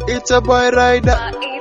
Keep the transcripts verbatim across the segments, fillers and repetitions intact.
It's a boy rider.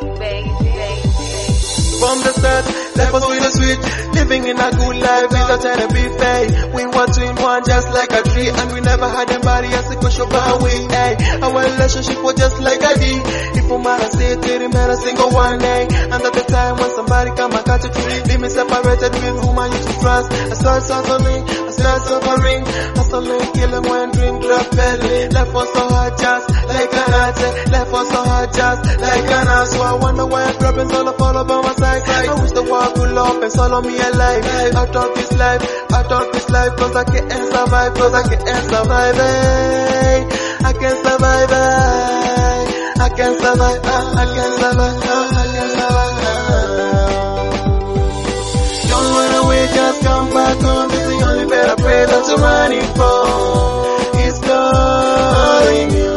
From the start, life was really sweet, living in a good life without trying to be fake. We were two in one just like a tree, and we never had anybody else to push over we. Ay, our relationship was just like a D. If a man I say it, it remain a single one day. And at the time when somebody come and catch a tree, leave me separated with whom I used to trust. I started suffering, I started suffering, hustling, killing when drink drop belly. Life was so hard just like an art. Life was so hard just like an art. So I wonder why I'm dropping all up all about my side. I wish the world could love and swallow me alive. Out of this life, out of this life, cause I can't survive, cause I can't survive, eh. I can't survive, eh. I can't survive, ah, I can't survive, ah, I can't survive, ah. Don't run away, just come back home. This is the only better pray that you're running for. It's calling you.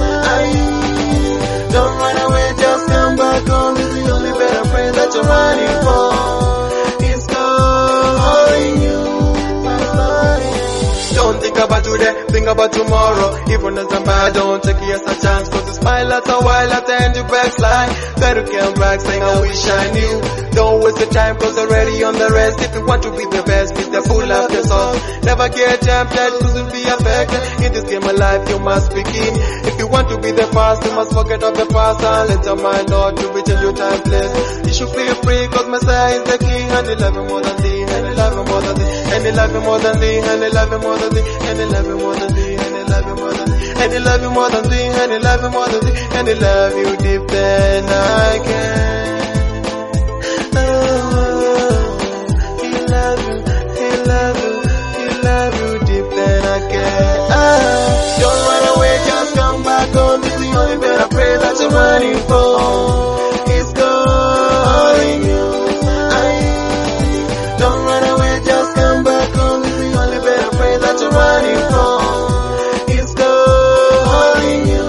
I don't run away, just come back home. This is the only better pray that you're running for. It's calling you. Don't think about today, think about tomorrow. Even as I'm bad, don't take it as a chance. Cause you smile at a while, at the end you backslide. Better come back saying I wish I knew. Don't waste your time cause you're already on the rest. If you want to be the best, be the full of your soul. Never get tempted cause you'll be affected. In this game of life you must begin. If you want to be the first, you must forget of the past. And let your mind know to reach your time place. You should feel free cause Messiah is the king. And he love you more than thee, and he love you more than thee, and he love you more than thee, and he love you more than thee, and he love you more than thee, and he love you more than thee, and he love you more than thee, and he love you more than thee, and he love you deep than I can. Oh, he love you, he love you, he love you deep than I can. Ah, don't run away, just come back home. This is the only better prayer that you're running for. It's calling you. I don't run away, just come back home. This is the only better prayer that you're running for. It's calling you.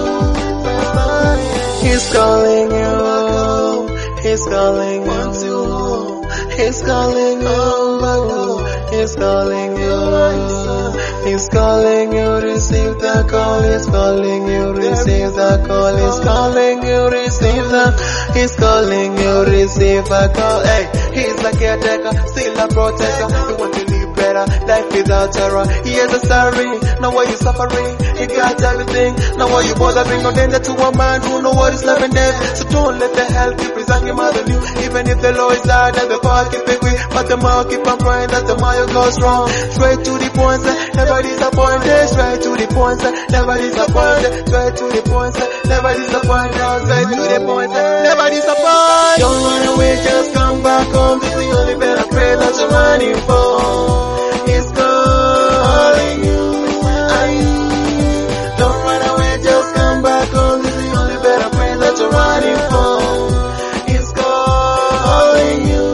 He's calling you. He's calling you. He's calling you. He's calling you. He's calling you. Receive the call. He's calling you. Receive the call. He's calling you. Receive the. He's calling you. Receive the call. Hey, he's a caretaker, still a protector. You want to live better, life without terror. He is a story. Now why you suffering? He got everything. Now why you bothering? No danger to a man who know what is love and death. So don't let the hell keep resigning more than you. Even if the law is hard and the power keep it quick, but the more keep on praying that the more you go strong. Straight to the point, say, never disappointed. Straight to the point, say, never disappointed. Straight to the point, say, never disappointed. Straight to the point, say, never disappointed. Don't run away, just come back home. This is the only better prayer that you're running for. It's calling you. I don't run away, just come back home. This is the only better prayer that you're running for. It's calling you.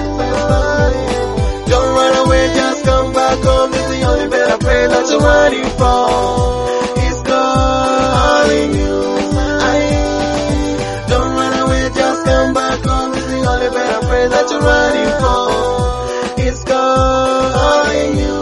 Don't run away, just come back home. This is the only better prayer that you're running for. It's calling you. I don't run away, just come back home. This is the only better prayer that you're running for. It's calling you.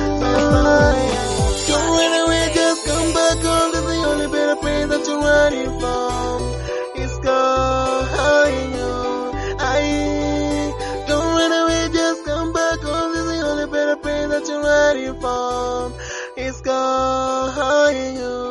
Don't run away, just come back home. This is the only better prayer that you're running for. It's calling you. I don't run away, just come back home. This is the only better prayer that you're running for. It's calling you.